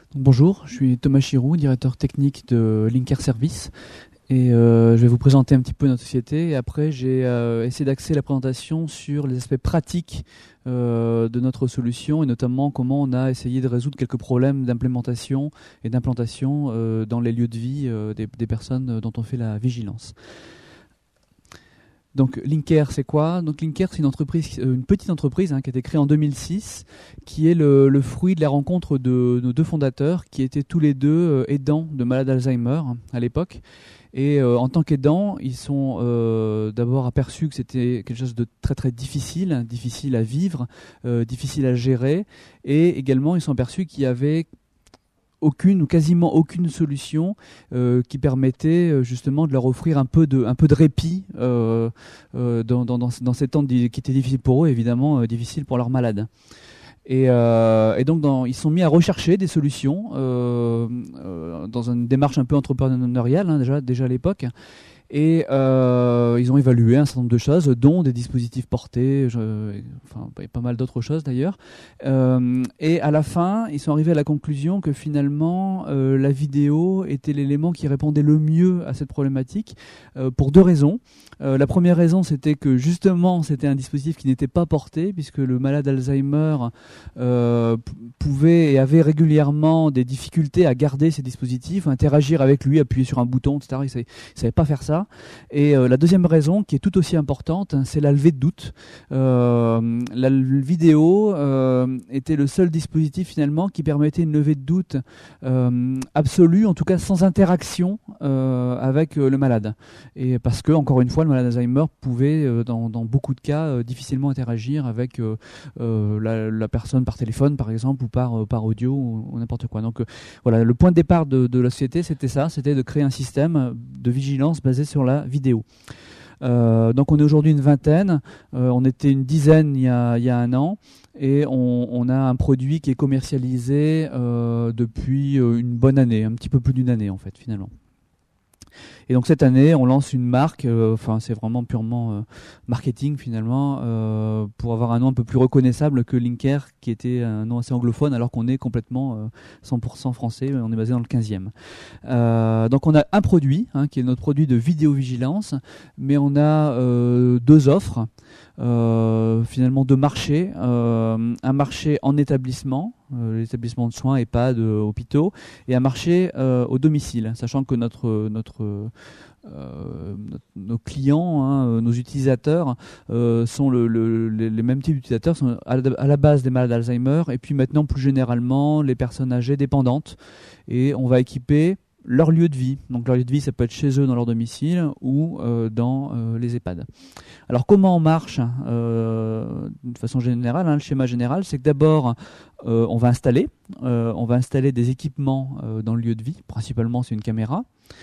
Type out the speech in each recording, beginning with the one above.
Bonjour, je suis Thomas Chiroux, directeur technique de Linker Service. Et je vais vous présenter un petit peu notre société. Et après, j'ai essayé d'axer la présentation sur les aspects pratiques de notre solution, et notamment comment on a essayé de résoudre quelques problèmes d'implémentation et d'implantation dans les lieux de vie des personnes dont on fait la vigilance. Donc Linker, c'est quoi? Donc Linker, c'est une petite entreprise qui a été créée en 2006, qui est le fruit de la rencontre de nos deux fondateurs, qui étaient tous les deux aidants de malades Alzheimer à l'époque. Et en tant qu'aidants, ils sont d'abord aperçus que c'était quelque chose de très très difficile à vivre, difficile à gérer, et également ils sont aperçus qu'il y avait aucune ou quasiment aucune solution qui permettait justement de leur offrir un peu de répit dans ces temps qui étaient difficiles pour eux, évidemment difficiles pour leurs malades. Et donc ils sont mis à rechercher des solutions dans une démarche un peu entrepreneuriale déjà à l'époque. Et ils ont évalué un certain nombre de choses, dont des dispositifs portés, pas mal d'autres choses d'ailleurs. Et à la fin, ils sont arrivés à la conclusion que finalement, la vidéo était l'élément qui répondait le mieux à cette problématique, pour deux raisons. La première raison, c'était que justement, c'était un dispositif qui n'était pas porté, puisque le malade Alzheimer pouvait et avait régulièrement des difficultés à garder ces dispositifs, à interagir avec lui, appuyer sur un bouton, etc. Il ne savait pas faire ça. Et la deuxième raison, qui est tout aussi importante, c'est la levée de doute. La vidéo était le seul dispositif finalement qui permettait une levée de doute absolue, en tout cas sans interaction avec le malade. Et parce que, encore une fois, le malade Alzheimer pouvait, dans beaucoup de cas, difficilement interagir avec la personne par téléphone, par exemple, ou par audio, ou n'importe quoi. Donc voilà, le point de départ de la société, c'était ça, c'était de créer un système de vigilance basé sur la vidéo. Donc on est aujourd'hui une vingtaine, on était une dizaine il y a un an, et on a un produit qui est commercialisé depuis une bonne année, un petit peu plus d'une année en fait finalement. Et donc cette année, on lance une marque, c'est vraiment purement marketing finalement, pour avoir un nom un peu plus reconnaissable que Linker, qui était un nom assez anglophone, alors qu'on est complètement 100% français, on est basé dans le 15e. Donc on a un produit, qui est notre produit de vidéovigilance, mais on a deux offres, finalement deux marchés. Un marché en établissement, les établissements de soins, EHPAD, hôpitaux, et un marché au domicile, sachant que nos clients, nos utilisateurs sont les mêmes types d'utilisateurs, sont à la base des malades d'Alzheimer, et puis maintenant plus généralement les personnes âgées dépendantes, et on va équiper leur lieu de vie. Donc leur lieu de vie, ça peut être chez eux dans leur domicile ou dans les EHPAD. Alors comment on marche de façon générale, le schéma général, c'est que d'abord on va installer des équipements dans le lieu de vie. Principalement, c'est une caméra.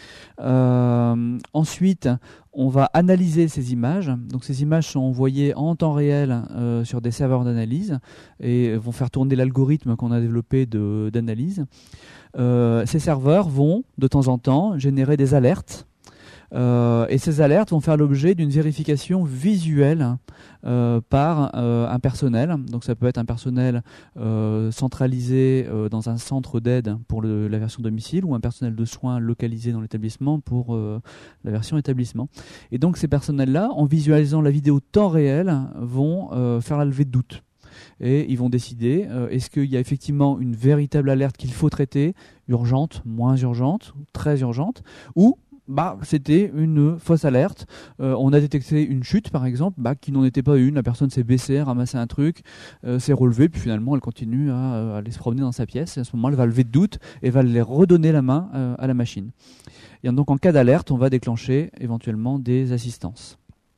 Ensuite, on va analyser ces images. Donc ces images sont envoyées en temps réel sur des serveurs d'analyse et vont faire tourner l'algorithme qu'on a développé d'analyse. Ces serveurs vont de temps en temps générer des alertes. Et ces alertes vont faire l'objet d'une vérification visuelle par un personnel. Donc ça peut être un personnel centralisé dans un centre d'aide pour la version domicile, ou un personnel de soins localisé dans l'établissement pour la version établissement. Et donc ces personnels-là, en visualisant la vidéo temps réel, vont faire la levée de doute. Et ils vont décider, est-ce qu'il y a effectivement une véritable alerte qu'il faut traiter, urgente, moins urgente, très urgente, ou c'était une fausse alerte. On a détecté une chute, par exemple, qui n'en était pas une. La personne s'est baissée, ramassé un truc, s'est relevée, puis finalement elle continue à aller se promener dans sa pièce. Et à ce moment, elle va lever de doute et va les redonner la main à la machine. Et donc en cas d'alerte, on va déclencher éventuellement des assistances.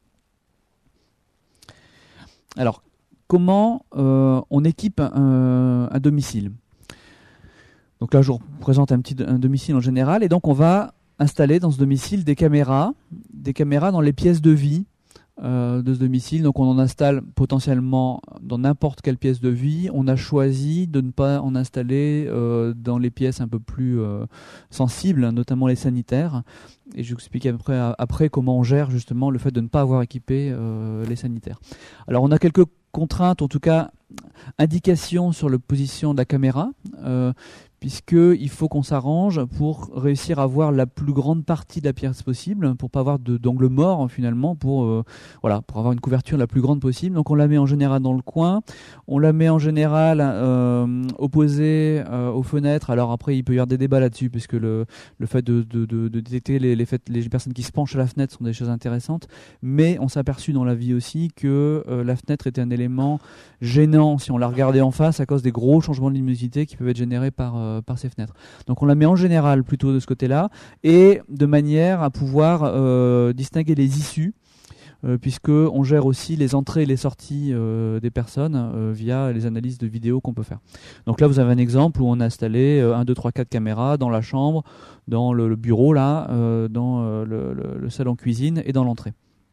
Alors, comment on équipe un domicile? Donc là, je vous présente un domicile en général, et donc on va installer dans ce domicile des caméras dans les pièces de vie de ce domicile. Donc on en installe potentiellement dans n'importe quelle pièce de vie. On a choisi de ne pas en installer dans les pièces un peu plus sensibles, notamment les sanitaires. Et je vous explique après comment on gère justement le fait de ne pas avoir équipé les sanitaires. Alors on a quelques contraintes, en tout cas indications sur la position de la caméra, puisqu'il faut qu'on s'arrange pour réussir à voir la plus grande partie de la pièce possible, pour pas avoir d'angle mort finalement, pour avoir une couverture la plus grande possible. Donc on la met en général dans le coin, on la met en général opposée aux fenêtres. Alors après il peut y avoir des débats là-dessus, puisque le fait de détecter les personnes qui se penchent à la fenêtre sont des choses intéressantes, mais on s'est aperçu dans la vie aussi que la fenêtre était un élément gênant si on la regardait en face, à cause des gros changements de luminosité qui peuvent être générés par ces fenêtres. Donc on la met en général plutôt de ce côté-là, et de manière à pouvoir distinguer les issues, puisqu'on gère aussi les entrées et les sorties des personnes via les analyses de vidéos qu'on peut faire. Donc là vous avez un exemple où on a installé 1, 2, 3, 4 caméras dans la chambre, dans le bureau là, dans le salon cuisine et dans l'entrée.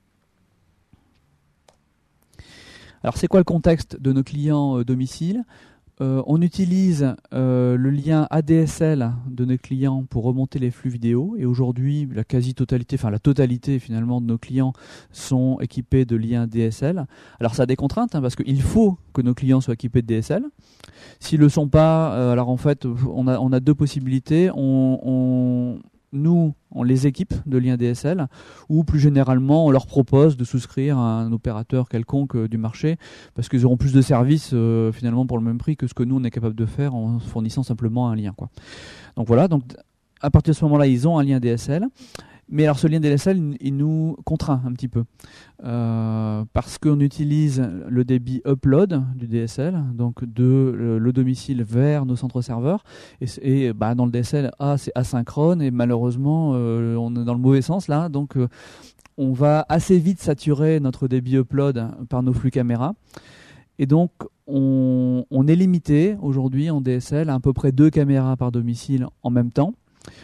Alors c'est quoi le contexte de nos clients domicile ? On utilise le lien ADSL de nos clients pour remonter les flux vidéo, et aujourd'hui la totalité finalement de nos clients sont équipés de liens DSL. Alors ça a des contraintes, parce qu'il faut que nos clients soient équipés de DSL. S'ils ne le sont pas, alors en fait on a deux possibilités. Nous, on les équipe de liens DSL, ou plus généralement, on leur propose de souscrire à un opérateur quelconque du marché, parce qu'ils auront plus de services finalement pour le même prix que ce que nous on est capable de faire en fournissant simplement un lien, quoi. Donc voilà, donc à partir de ce moment-là, ils ont un lien DSL. Mais alors ce lien DSL, il nous contraint un petit peu, parce qu'on utilise le débit upload du DSL, donc de le domicile vers nos centres serveurs, et dans le DSL, c'est asynchrone, et malheureusement on est dans le mauvais sens là, donc on va assez vite saturer notre débit upload par nos flux caméra. Et donc, on est limité aujourd'hui en DSL à peu près 2 caméras par domicile en même temps,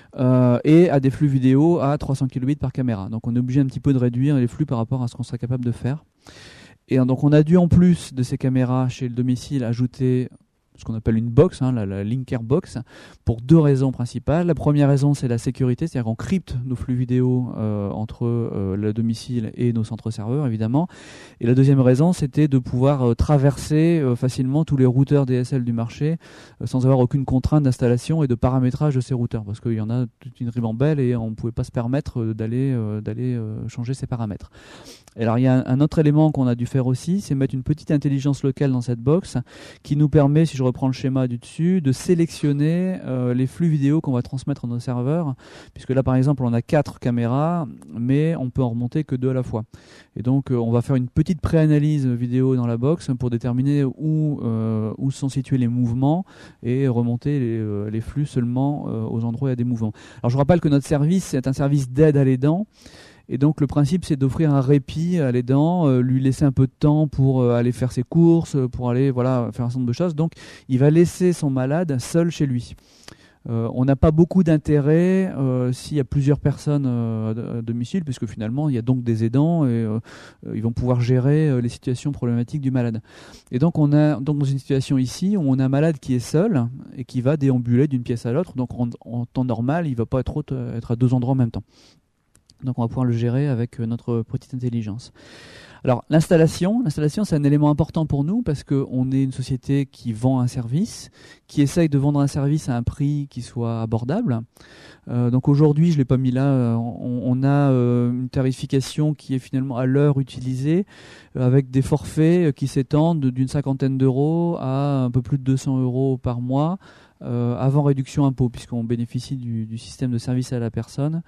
et à des flux vidéo à 300 kilobits par caméra. Donc on est obligé un petit peu de réduire les flux par rapport à ce qu'on serait capable de faire. Et donc on a dû, en plus de ces caméras chez le domicile, ajouter ce qu'on appelle une box, la Linker Box, pour 2 raisons principales. La première raison, c'est la sécurité, c'est-à-dire qu'on crypte nos flux vidéo entre le domicile et nos centres serveurs, évidemment. Et la deuxième raison, c'était de pouvoir traverser facilement tous les routeurs DSL du marché sans avoir aucune contrainte d'installation et de paramétrage de ces routeurs, parce qu'il y en a toute une ribambelle et on ne pouvait pas se permettre d'aller changer ces paramètres. Et alors il y a un autre élément qu'on a dû faire aussi, c'est mettre une petite intelligence locale dans cette box qui nous permet, si je reprends le schéma du dessus, de sélectionner les flux vidéo qu'on va transmettre à nos serveurs, puisque là par exemple on a 4 caméras, mais on peut en remonter que 2 à la fois. Et donc on va faire une petite préanalyse vidéo dans la box pour déterminer où sont situés les mouvements et remonter les flux seulement aux endroits où il y a des mouvements. Alors je vous rappelle que notre service est un service d'aide à l'aidant. Et donc le principe, c'est d'offrir un répit à l'aidant, lui laisser un peu de temps pour aller faire ses courses, pour aller faire un certain nombre de choses. Donc il va laisser son malade seul chez lui. On n'a pas beaucoup d'intérêt s'il y a plusieurs personnes à domicile, puisque finalement il y a donc des aidants et ils vont pouvoir gérer les situations problématiques du malade. Et donc on a dans une situation ici où on a un malade qui est seul et qui va déambuler d'une pièce à l'autre. Donc en temps normal, il ne va pas être à 2 endroits en même temps. Donc on va pouvoir le gérer avec notre petite intelligence. Alors l'installation, c'est un élément important pour nous, parce qu'on est une société qui vend un service, qui essaye de vendre un service à un prix qui soit abordable. Donc aujourd'hui, je ne l'ai pas mis là, on a une tarification qui est finalement à l'heure utilisée, avec des forfaits qui s'étendent d'une 50aine d'euros à un peu plus de 200 euros par mois, avant réduction impôt, puisqu'on bénéficie du système de service à la personne.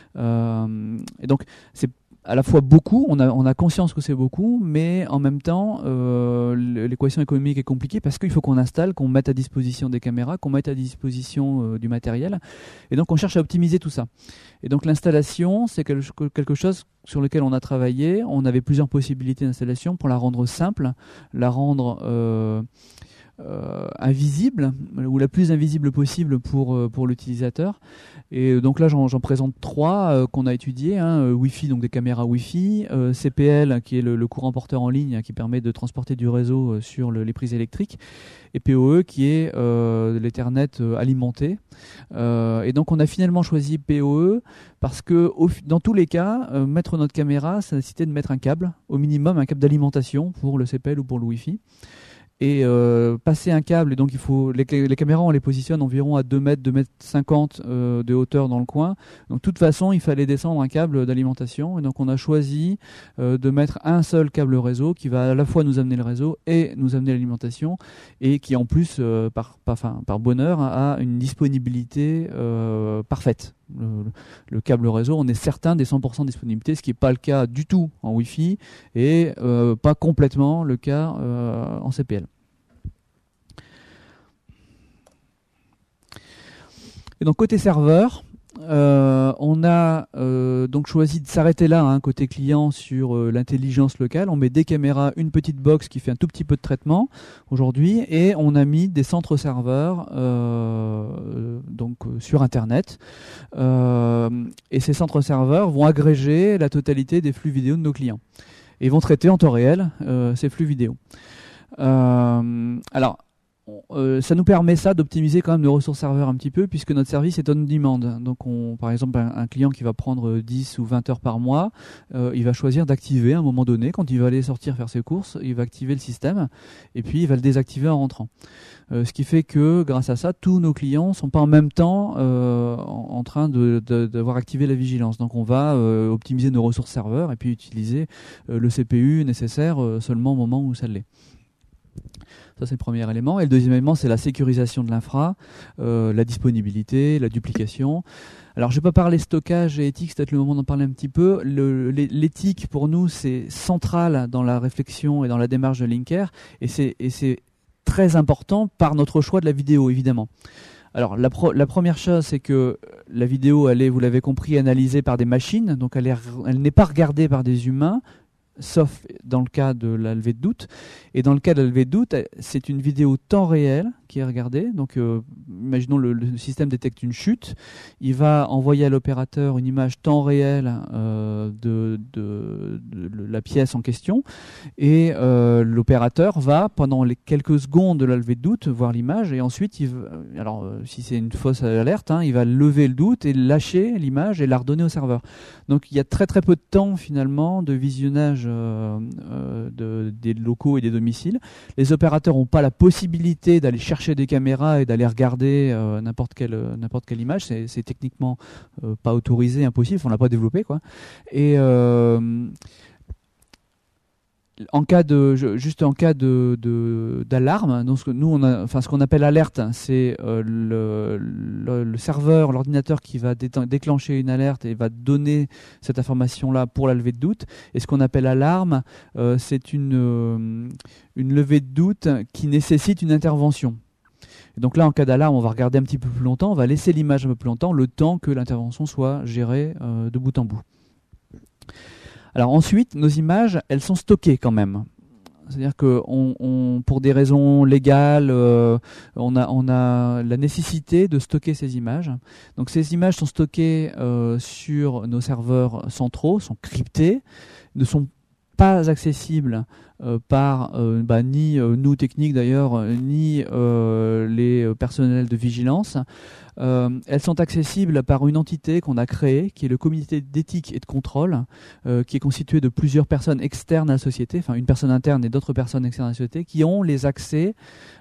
Et donc c'est à la fois beaucoup, on a conscience que c'est beaucoup, mais en même temps l'équation économique est compliquée, parce qu'il faut qu'on installe, qu'on mette à disposition des caméras, qu'on mette à disposition du matériel, et donc on cherche à optimiser tout ça. Et donc l'installation, c'est quelque chose sur lequel on a travaillé. On avait plusieurs possibilités d'installation pour la rendre simple, la rendre invisible, ou la plus invisible possible pour l'utilisateur. Et donc là j'en présente 3 qu'on a étudiés, Wi-Fi, donc des caméras Wi-Fi, CPL qui est le courant porteur en ligne, qui permet de transporter du réseau sur les prises électriques, et PoE qui est l'Ethernet alimenté. Et donc on a finalement choisi PoE parce que dans tous les cas, mettre notre caméra, ça nécessitait de mettre un câble, au minimum un câble d'alimentation pour le CPL ou pour le Wi-Fi. et passer un câble, et donc il faut les caméras on les positionne environ à 2 mètres, 2 mètres 50 de hauteur dans le coin. Donc de toute façon il fallait descendre un câble d'alimentation, et donc on a choisi de mettre un seul câble réseau qui va à la fois nous amener le réseau et nous amener l'alimentation, et qui en plus par bonheur a une disponibilité parfaite. Le câble réseau, on est certain des 100% de disponibilité, ce qui n'est pas le cas du tout en Wi-Fi et pas complètement le cas en CPL. Et donc côté serveur, on a donc choisi de s'arrêter là, côté client, sur l'intelligence locale. On met des caméras, une petite box qui fait un tout petit peu de traitement aujourd'hui, et on a mis des centres serveurs sur Internet. Et ces centres serveurs vont agréger la totalité des flux vidéo de nos clients et vont traiter en temps réel ces flux vidéo. Alors, ça nous permet d'optimiser quand même nos ressources serveurs un petit peu, puisque notre service est on demand. Donc par exemple un client qui va prendre 10 ou 20 heures par mois, il va choisir d'activer à un moment donné, quand il va aller sortir faire ses courses, il va activer le système et puis il va le désactiver en rentrant. Ce qui fait que grâce à ça, tous nos clients ne sont pas en même temps en train d'avoir activé la vigilance. Donc on va optimiser nos ressources serveurs et puis utiliser le CPU nécessaire seulement au moment où ça l'est. Ça, c'est le premier élément. Et le deuxième élément, c'est la sécurisation de l'infra, la disponibilité, la duplication. Alors, je ne vais pas parler stockage et éthique, c'est peut-être le moment d'en parler un petit peu. L'éthique, pour nous, c'est central dans la réflexion et dans la démarche de Linker. Et c'est très important par notre choix de la vidéo, évidemment. Alors, la première chose, c'est que la vidéo, elle est, vous l'avez compris, analysée par des machines. Donc, elle n'est pas regardée par des humains, sauf dans le cas de la levée de doute. Et dans le cas de la levée de doute, c'est une vidéo temps réel qui est regardée. Donc, imaginons le système détecte une chute. Il va envoyer à l'opérateur une image temps réel de la pièce en question. Et l'opérateur va, pendant les quelques secondes de la levée de doute, voir l'image. Et ensuite, si c'est une fausse alerte, il va lever le doute et lâcher l'image et la redonner au serveur. Donc, il y a très très peu de temps, finalement, de visionnage des locaux et des domiciles. Les opérateurs n'ont pas la possibilité d'aller chercher des caméras et d'aller regarder n'importe quelle image. C'est techniquement pas autorisé, impossible, on l'a pas développé, quoi. Et en cas d'alarme, donc ce qu'on appelle alerte, c'est le serveur, l'ordinateur qui va déclencher une alerte et va donner cette information-là pour la levée de doute. Et ce qu'on appelle alarme, c'est une levée de doute qui nécessite une intervention. Et donc là, en cas d'alarme, on va regarder un petit peu plus longtemps, on va laisser l'image un peu plus longtemps, le temps que l'intervention soit gérée de bout en bout. Alors ensuite, nos images, elles sont stockées quand même. C'est-à-dire que pour des raisons légales, on a la nécessité de stocker ces images. Donc ces images sont stockées sur nos serveurs centraux, sont cryptées, ne sont pas accessibles par ni nous techniques d'ailleurs, ni les personnels de vigilance. Elles sont accessibles par une entité qu'on a créée, qui est le comité d'éthique et de contrôle, qui est constitué de plusieurs personnes externes à la société, enfin une personne interne et d'autres personnes externes à la société, qui ont les accès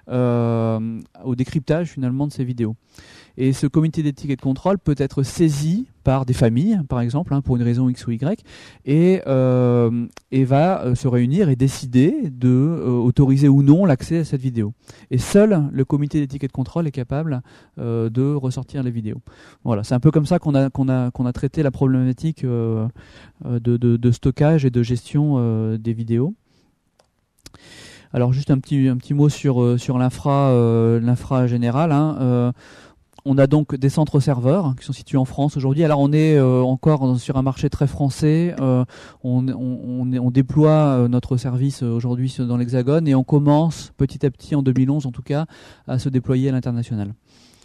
au décryptage finalement de ces vidéos. Et ce comité d'éthique et de contrôle peut être saisi par des familles, par exemple, pour une raison X ou Y, et va se réunir et décider de autoriser ou non l'accès à cette vidéo. Et seul le comité d'éthique et de contrôle est capable de ressortir les vidéos. Voilà, c'est un peu comme ça qu'on a traité la problématique de stockage et de gestion des vidéos. Alors juste un petit mot sur l'infra générale. On a donc des centres serveurs qui sont situés en France aujourd'hui. Alors on est encore sur un marché très français. On déploie notre service aujourd'hui dans l'Hexagone et on commence petit à petit, en 2011 en tout cas, à se déployer à l'international.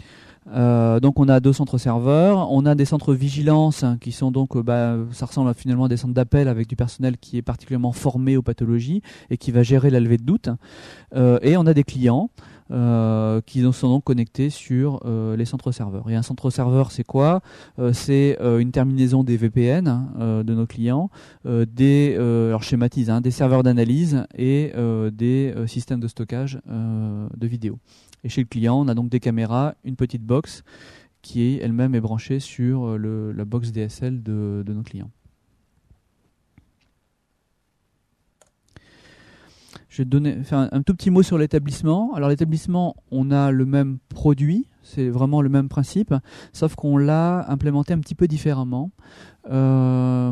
Donc on a 2 centres serveurs, on a des centres vigilance qui sont donc, ça ressemble finalement à des centres d'appel avec du personnel qui est particulièrement formé aux pathologies et qui va gérer la levée de doute. Et on a des clients qui sont donc connectés sur les centres serveurs. Et un centre serveur, c'est quoi? C'est une terminaison des VPN de nos clients, alors je schématise, des serveurs d'analyse et des systèmes de stockage de vidéos. Et chez le client, on a donc des caméras, une petite box qui elle-même est branchée sur la box DSL de nos clients. Je vais faire un tout petit mot sur l'établissement. Alors l'établissement, on a le même produit, c'est vraiment le même principe, sauf qu'on l'a implémenté un petit peu différemment. Alors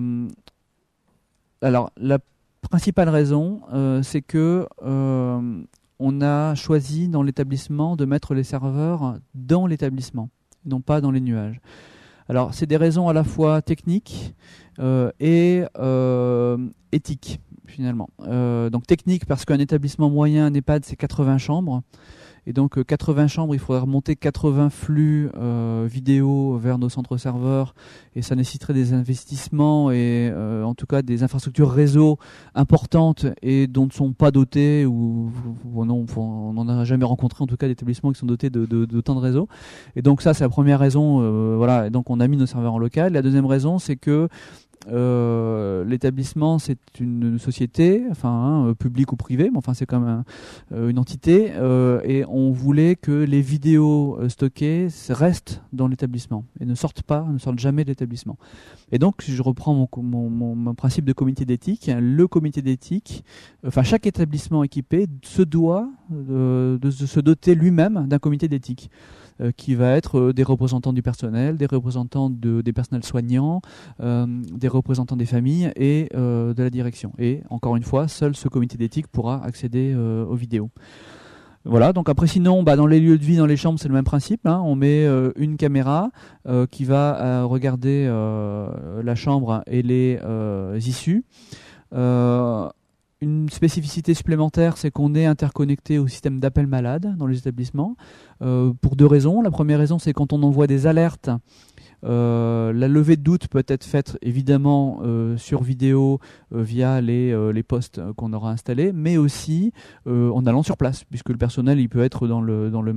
la principale raison, c'est que on a choisi dans l'établissement de mettre les serveurs dans l'établissement, non pas dans les nuages. Alors c'est des raisons à la fois techniques et éthiques. Finalement. Donc technique parce qu'un établissement moyen, un EHPAD, c'est 80 chambres. Et donc 80 chambres, il faudrait remonter 80 flux vidéo vers nos centres serveurs. Et ça nécessiterait des investissements et en tout cas des infrastructures réseau importantes et dont ne sont pas dotés ou on n'en a jamais rencontré en tout cas d'établissements qui sont dotés d'autant de réseaux. Et donc ça, c'est la première raison. Voilà. Et donc on a mis nos serveurs en local. La deuxième raison, c'est que l'établissement, c'est une société, publique ou privée, mais enfin c'est comme une entité, et on voulait que les vidéos stockées restent dans l'établissement et ne sortent jamais de l'établissement. Et donc, si je reprends mon principe de comité d'éthique, le comité d'éthique, chaque établissement équipé se doit de se doter lui-même d'un comité d'éthique. Qui va être des représentants du personnel, des représentants des personnels soignants, des représentants des familles et de la direction. Et encore une fois, seul ce comité d'éthique pourra accéder aux vidéos. Voilà, donc après sinon, dans les lieux de vie, dans les chambres, c'est le même principe. On met une caméra qui va regarder la chambre et les issues. Une spécificité supplémentaire, c'est qu'on est interconnecté au système d'appel malade dans les établissements pour deux raisons. La première raison, c'est quand on envoie des alertes, la levée de doute peut être faite évidemment sur vidéo via les postes qu'on aura installés, mais aussi en allant sur place, puisque le personnel il peut être dans le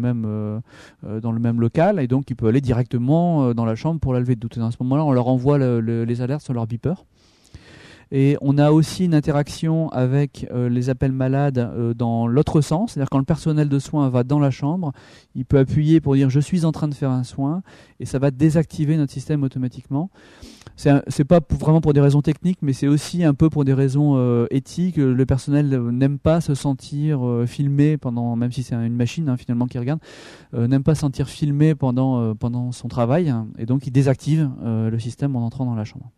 même local et donc il peut aller directement dans la chambre pour la levée de doute. Et à ce moment-là, on leur envoie les alertes sur leur beeper. Et on a aussi une interaction avec les appels malades dans l'autre sens, c'est-à-dire quand le personnel de soins va dans la chambre, il peut appuyer pour dire « je suis en train de faire un soin » et ça va désactiver notre système automatiquement. C'est pas vraiment pour des raisons techniques, mais c'est aussi un peu pour des raisons éthiques. Le personnel n'aime pas se sentir filmé pendant, même si c'est une machine finalement qui regarde, n'aime pas se sentir filmé pendant son travail, et donc il désactive le système en entrant dans la chambre.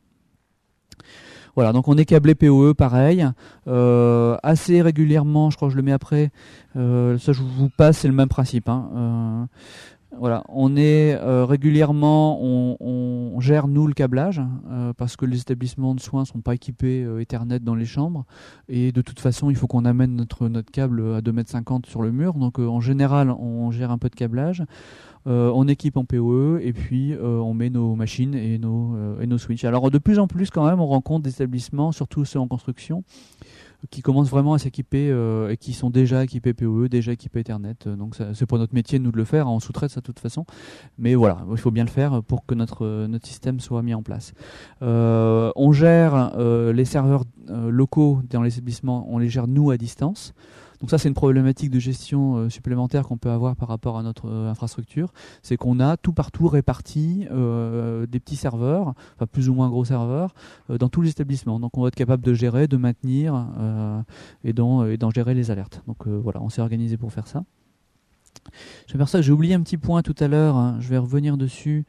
Voilà, donc on est câblé PoE, pareil, assez régulièrement, je crois que je le mets après, ça je vous passe, c'est le même principe. Voilà, on est régulièrement, on gère nous le câblage, parce que les établissements de soins ne sont pas équipés Ethernet dans les chambres, et de toute façon il faut qu'on amène notre câble à 2,50 m sur le mur, donc en général on gère un peu de câblage. On équipe en PoE et puis on met nos machines et nos switches. Alors de plus en plus quand même on rencontre des établissements, surtout ceux en construction, qui commencent vraiment à s'équiper et qui sont déjà équipés PoE, déjà équipés Ethernet. Donc c'est pas notre métier nous de le faire, on sous-traite ça de toute façon. Mais voilà, il faut bien le faire pour que notre système soit mis en place. On gère les serveurs locaux dans les établissements, on les gère nous à distance. Donc ça, c'est une problématique de gestion supplémentaire qu'on peut avoir par rapport à notre infrastructure. C'est qu'on a tout partout réparti des petits serveurs, enfin plus ou moins gros serveurs, dans tous les établissements. Donc on va être capable de gérer, de maintenir et d'en gérer les alertes. Donc voilà, on s'est organisé pour faire ça. Je m'aperçois que j'ai oublié un petit point tout à l'heure, je vais revenir dessus.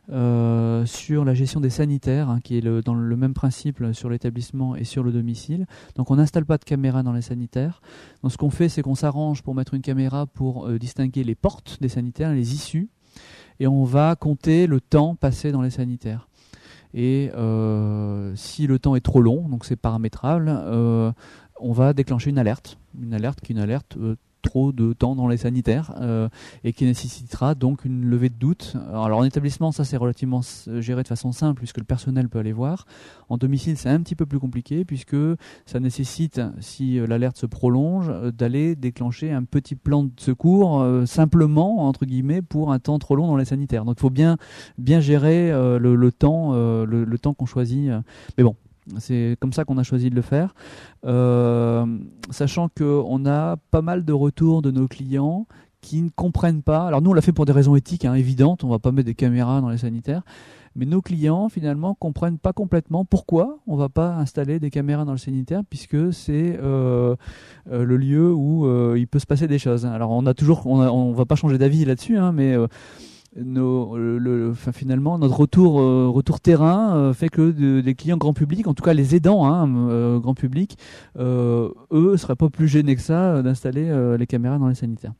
Sur la gestion des sanitaires, qui est dans le même principe sur l'établissement et sur le domicile. Donc on n'installe pas de caméra dans les sanitaires. Donc ce qu'on fait, c'est qu'on s'arrange pour mettre une caméra pour distinguer les portes des sanitaires, les issues, et on va compter le temps passé dans les sanitaires. Et si le temps est trop long, donc c'est paramétrable, on va déclencher une alerte qui est une alerte trop de temps dans les sanitaires et qui nécessitera donc une levée de doute. Alors en établissement, ça c'est relativement géré de façon simple puisque le personnel peut aller voir. En domicile, c'est un petit peu plus compliqué puisque ça nécessite, si l'alerte se prolonge, d'aller déclencher un petit plan de secours simplement, entre guillemets, pour un temps trop long dans les sanitaires. Donc il faut bien gérer le temps qu'on choisit. Mais bon, c'est comme ça qu'on a choisi de le faire, sachant qu'on a pas mal de retours de nos clients qui ne comprennent pas. Alors nous, on l'a fait pour des raisons éthiques évidentes, on ne va pas mettre des caméras dans les sanitaires, mais nos clients, finalement, comprennent pas complètement pourquoi on ne va pas installer des caméras dans le sanitaire, puisque c'est le lieu où il peut se passer des choses. Alors on va pas changer d'avis là-dessus, mais finalement notre retour terrain fait que les clients grand public, en tout cas les aidants grand public, eux seraient pas plus gênés que ça d'installer les caméras dans les sanitaires.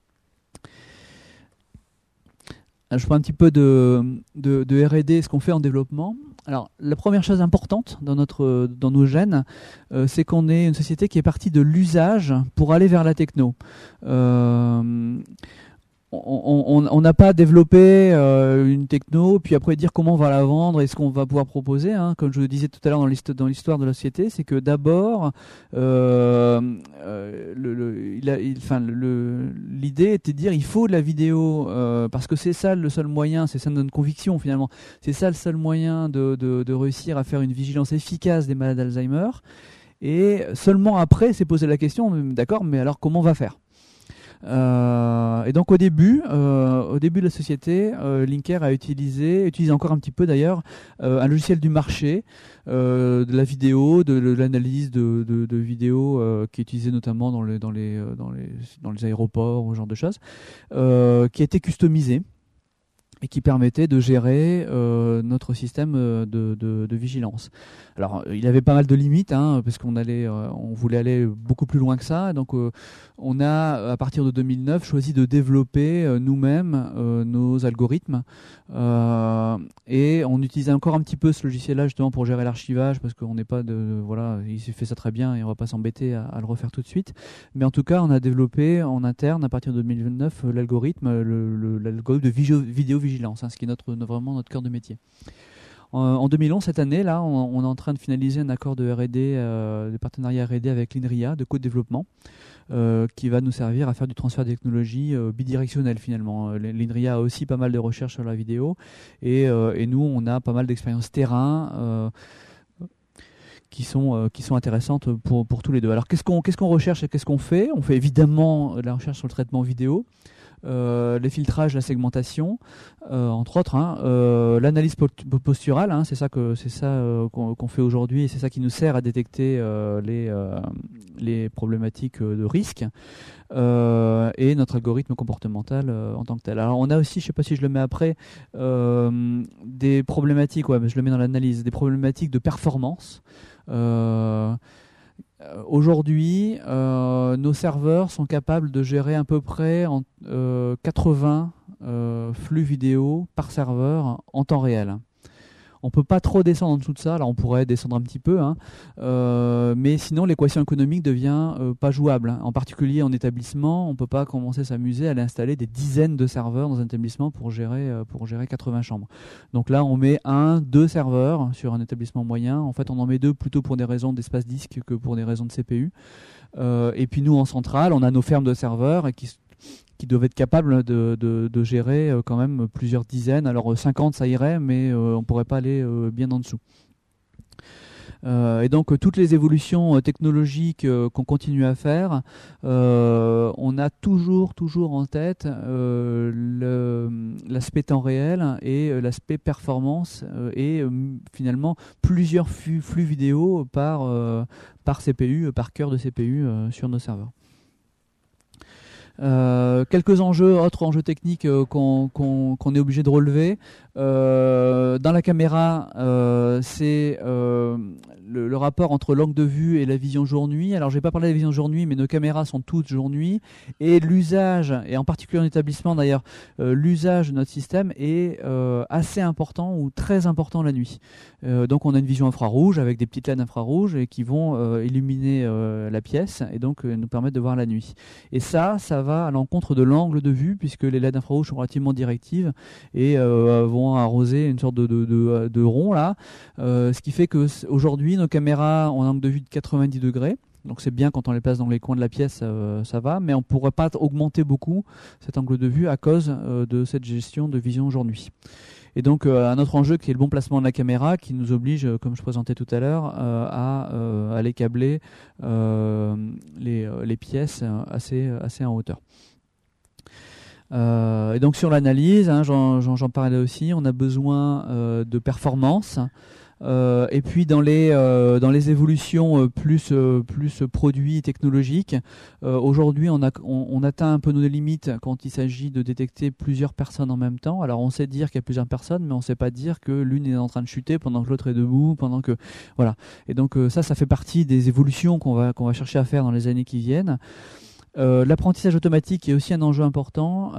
Je prends un petit peu de R&D, ce qu'on fait en développement. Alors, la première chose importante dans nos gènes, c'est qu'on est une société qui est partie de l'usage pour aller vers la techno. On n'a pas développé une techno, puis après dire comment on va la vendre et ce qu'on va pouvoir proposer. Comme je le disais tout à l'heure dans l'histoire de la société, c'est que d'abord, l'idée était de dire il faut de la vidéo parce que c'est ça le seul moyen, c'est ça notre conviction finalement, c'est ça le seul moyen de réussir à faire une vigilance efficace des malades d'Alzheimer. Et seulement après, s'est posé la question, d'accord, mais alors comment on va faire ? Et donc au début de la société, Linker utilise encore un petit peu d'ailleurs un logiciel du marché, de la vidéo, de l'analyse de vidéos qui est utilisée notamment dans les aéroports ou ce genre de choses, qui a été customisé et qui permettait de gérer notre système de vigilance. Alors, il avait pas mal de limites, parce on voulait aller beaucoup plus loin que ça. Donc, on a, à partir de 2009, choisi de développer nous-mêmes nos algorithmes. Et on utilisait encore un petit peu ce logiciel-là justement pour gérer l'archivage, parce qu'on n'est pas il fait ça très bien et on va pas s'embêter à le refaire tout de suite. Mais en tout cas, on a développé en interne, à partir de 2009, l'algorithme de vidéovigilance, ce qui est vraiment notre cœur de métier. En 2011, cette année, là, on est en train de finaliser un accord de R&D, de partenariat R&D avec l'INRIA, de co-développement, qui va nous servir à faire du transfert de technologie bidirectionnel finalement. L'INRIA a aussi pas mal de recherches sur la vidéo, et nous, on a pas mal d'expériences terrain qui sont intéressantes pour tous les deux. Alors qu'est-ce qu'on recherche et qu'est-ce qu'on fait ? On fait évidemment de la recherche sur le traitement vidéo, les filtrages, la segmentation, entre autres, l'analyse posturale, c'est ça qu'on fait aujourd'hui, et c'est ça qui nous sert à détecter les problématiques de risque, et notre algorithme comportemental en tant que tel. Alors on a aussi, je ne sais pas si je le mets après, des problématiques, mais je le mets dans l'analyse, des problématiques de performance. Aujourd'hui, nos serveurs sont capables de gérer à peu près 80 flux vidéo par serveur en temps réel. On ne peut pas trop descendre en dessous de ça. Là, on pourrait descendre un petit peu, mais sinon, l'équation économique devient pas jouable. En particulier en établissement, on ne peut pas commencer à s'amuser à aller installer des dizaines de serveurs dans un établissement pour gérer 80 chambres. Donc là, on met 1-2 serveurs sur un établissement moyen. En fait, on en met 2 plutôt pour des raisons d'espace disque que pour des raisons de CPU. Et puis nous, en centrale, on a nos fermes de serveurs qui doivent être capables de gérer quand même plusieurs dizaines. Alors 50 ça irait, mais on ne pourrait pas aller bien en dessous. Et donc toutes les évolutions technologiques qu'on continue à faire, on a toujours en tête l'aspect temps réel et l'aspect performance, et finalement plusieurs flux vidéo par CPU, par cœur de CPU sur nos serveurs. Quelques autres enjeux techniques qu'on est obligé de relever. Dans la caméra, c'est le rapport entre l'angle de vue et la vision jour-nuit. Alors, je vais pas parler de la vision jour-nuit, mais nos caméras sont toutes jour-nuit. Et l'usage, et en particulier en établissement d'ailleurs, l'usage de notre système est assez important ou très important la nuit. Donc, on a une vision infrarouge avec des petites LED infrarouges et qui vont illuminer la pièce et donc nous permettre de voir la nuit. Et ça va à l'encontre de l'angle de vue puisque les LED infrarouges sont relativement directives et vont arroser une sorte de rond là. Ce qui fait que aujourd'hui nos caméras ont un angle de vue de 90 degrés. Donc c'est bien quand on les place dans les coins de la pièce, ça va, mais on ne pourrait pas augmenter beaucoup cet angle de vue à cause de cette gestion de vision jour-nuit. Et donc un autre enjeu qui est le bon placement de la caméra qui nous oblige, comme je présentais tout à l'heure, à aller câbler les pièces assez en hauteur. Et donc sur l'analyse, hein, j'en parlais aussi, on a besoin de performance. Et puis dans les évolutions plus produits technologiques, aujourd'hui on atteint un peu nos limites quand il s'agit de détecter plusieurs personnes en même temps. Alors on sait dire qu'il y a plusieurs personnes, mais on ne sait pas dire que l'une est en train de chuter pendant que l'autre est debout, pendant que voilà. Et donc ça fait partie des évolutions qu'on va chercher à faire dans les années qui viennent. L'apprentissage automatique est aussi un enjeu important.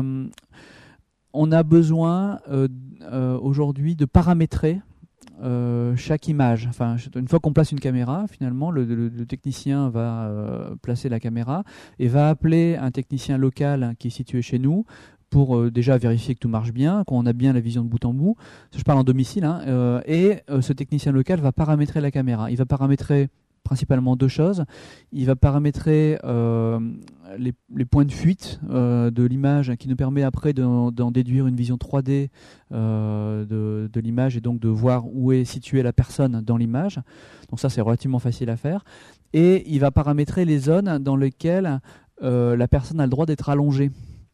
On a besoin aujourd'hui de paramétrer chaque image. Enfin, une fois qu'on place une caméra, finalement, le technicien va placer la caméra et va appeler un technicien local qui est situé chez nous pour déjà vérifier que tout marche bien, qu'on a bien la vision de bout en bout. Je parle en domicile. Et ce technicien local va paramétrer la caméra. Il va paramétrer principalement deux choses. Il va paramétrer les points de fuite de l'image qui nous permet après d'en déduire une vision 3D de l'image et donc de voir où est située la personne dans l'image. Donc ça c'est relativement facile à faire. Et il va paramétrer les zones dans lesquelles la personne a le droit d'être allongée.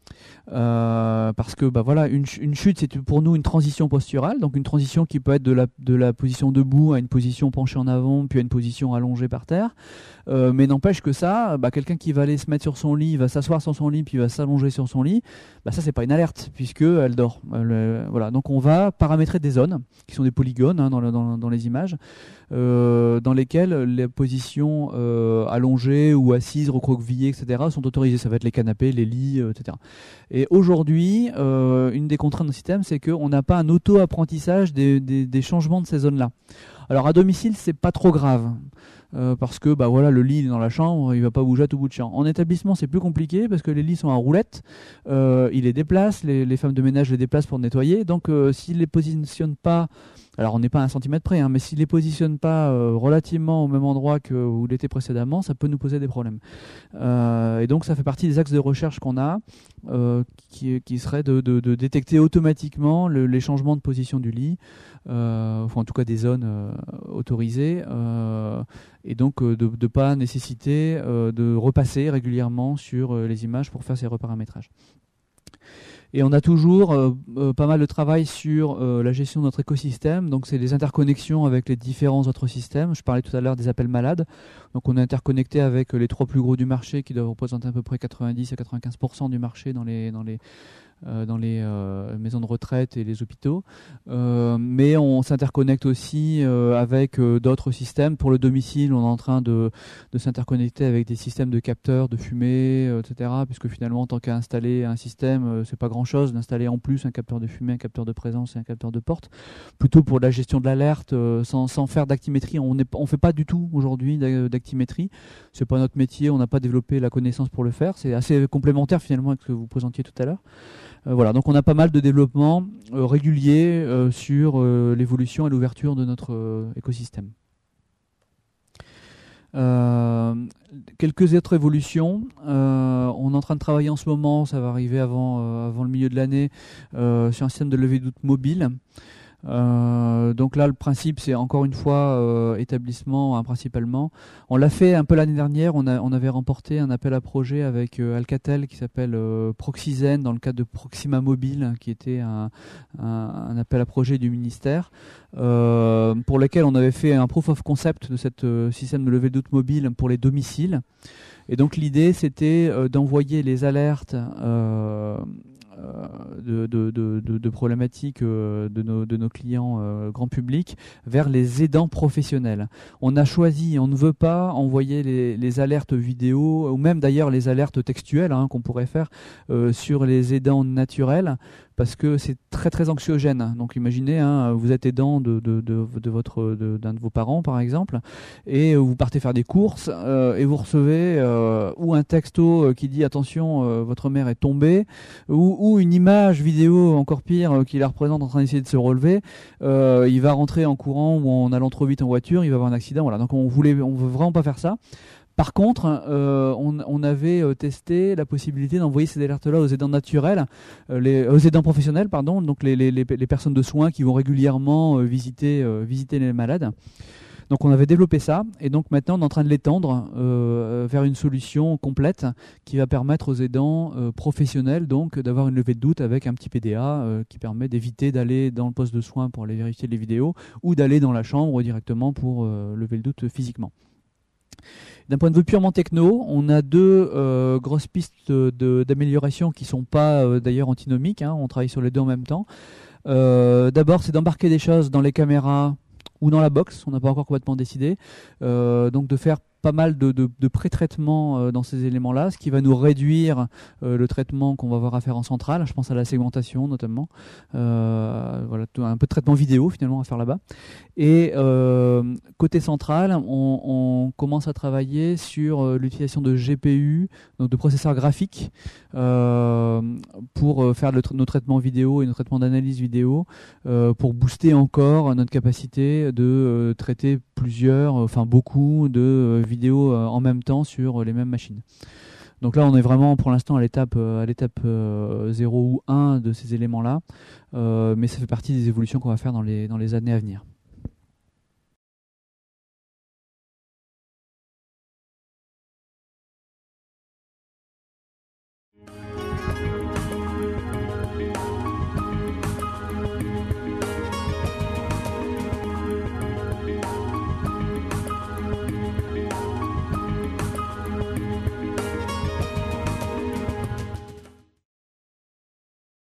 Parce que voilà, une chute c'est pour nous une transition posturale, donc une transition qui peut être de la position debout à une position penchée en avant puis à une position allongée par terre, mais n'empêche que ça, quelqu'un qui va aller se mettre sur son lit, va s'asseoir sur son lit puis va s'allonger sur son lit, ça c'est pas une alerte puisque elle dort. Voilà, donc on va paramétrer des zones qui sont des polygones dans les images, dans lesquelles les positions allongées ou assises, recroquevillées, etc. sont autorisées. Ça va être les canapés, les lits, etc. Et aujourd'hui, une des contraintes du système, c'est qu'on n'a pas un auto-apprentissage des changements de ces zones-là. Alors à domicile, c'est pas trop grave. Parce que le lit est dans la chambre, il va pas bouger à tout bout de champ. En établissement, c'est plus compliqué parce que les lits sont en roulette, ils les déplacent, les femmes de ménage les déplacent pour nettoyer. Donc s'ils les positionnent pas, alors on n'est pas à 1 centimètre près, mais s'ils les positionnent pas relativement au même endroit que où il était précédemment, ça peut nous poser des problèmes. Et donc ça fait partie des axes de recherche qu'on a, qui serait de détecter automatiquement les changements de position du lit, en tout cas des zones autorisées, et donc de ne pas nécessiter de repasser régulièrement sur les images pour faire ces reparamétrages. Et on a toujours pas mal de travail sur la gestion de notre écosystème. Donc c'est les interconnexions avec les différents autres systèmes. Je parlais tout à l'heure des appels malades. Donc on est interconnecté avec les 3 plus gros du marché qui doivent représenter à peu près 90 à 95% du marché dans les maisons de retraite et les hôpitaux, mais on s'interconnecte aussi avec d'autres systèmes. Pour le domicile, on est en train de s'interconnecter avec des systèmes de capteurs de fumée, etc. Puisque finalement, tant qu'à installer un système, c'est pas grand-chose d'installer en plus un capteur de fumée, un capteur de présence et un capteur de porte. Plutôt pour la gestion de l'alerte, sans faire d'actimétrie. On fait pas du tout aujourd'hui d'actimétrie. C'est pas notre métier, on n'a pas développé la connaissance pour le faire. C'est assez complémentaire finalement avec ce que vous présentiez tout à l'heure. Voilà, donc on a pas mal de développements réguliers sur l'évolution et l'ouverture de notre écosystème. Quelques autres évolutions. On est en train de travailler en ce moment, ça va arriver avant le milieu de l'année, sur un système de levée de doute mobile. Donc là le principe c'est encore une fois établissement principalement. On l'a fait un peu l'année dernière, on avait remporté un appel à projet avec Alcatel qui s'appelle Proxizen dans le cadre de Proxima Mobile, qui était un appel à projet du ministère, pour lequel on avait fait un proof of concept de cet système de levée de doute mobile pour les domiciles. Et donc l'idée c'était d'envoyer les alertes de problématiques de nos clients grand public vers les aidants professionnels. On a choisi, on ne veut pas envoyer les alertes vidéo ou même d'ailleurs les alertes textuelles qu'on pourrait faire sur les aidants naturels, parce que c'est très très anxiogène. Donc imaginez, vous êtes aidant d'un de vos parents par exemple, et vous partez faire des courses et vous recevez ou un texto qui dit attention, votre mère est tombée, ou une image vidéo encore pire qui la représente en train d'essayer de se relever. Il va rentrer en courant ou en allant trop vite en voiture, il va avoir un accident. Voilà. Donc on veut vraiment pas faire ça. Par contre, on avait testé la possibilité d'envoyer ces alertes-là aux aidants naturels, aux aidants professionnels, pardon, donc les personnes de soins qui vont régulièrement visiter les malades. Donc on avait développé ça, et donc maintenant on est en train de l'étendre vers une solution complète qui va permettre aux aidants professionnels donc d'avoir une levée de doute avec un petit PDA qui permet d'éviter d'aller dans le poste de soins pour aller vérifier les vidéos ou d'aller dans la chambre directement pour lever le doute physiquement. D'un point de vue purement techno, on a deux grosses pistes d'amélioration qui ne sont pas d'ailleurs antinomiques, on travaille sur les deux en même temps. D'abord, c'est d'embarquer des choses dans les caméras ou dans la box, on n'a pas encore complètement décidé, donc de faire pas mal de pré-traitement dans ces éléments-là, ce qui va nous réduire le traitement qu'on va avoir à faire en centrale. Je pense à la segmentation notamment. Voilà, un peu de traitement vidéo finalement à faire là-bas. Et côté central, on commence à travailler sur l'utilisation de GPU, donc de processeurs graphiques, pour faire nos traitements vidéo et nos traitements d'analyse vidéo, pour booster encore notre capacité de traiter beaucoup de vidéos en même temps sur les mêmes machines. Donc là, on est vraiment pour l'instant à l'étape 0 ou 1 de ces éléments-là, mais ça fait partie des évolutions qu'on va faire dans les années à venir.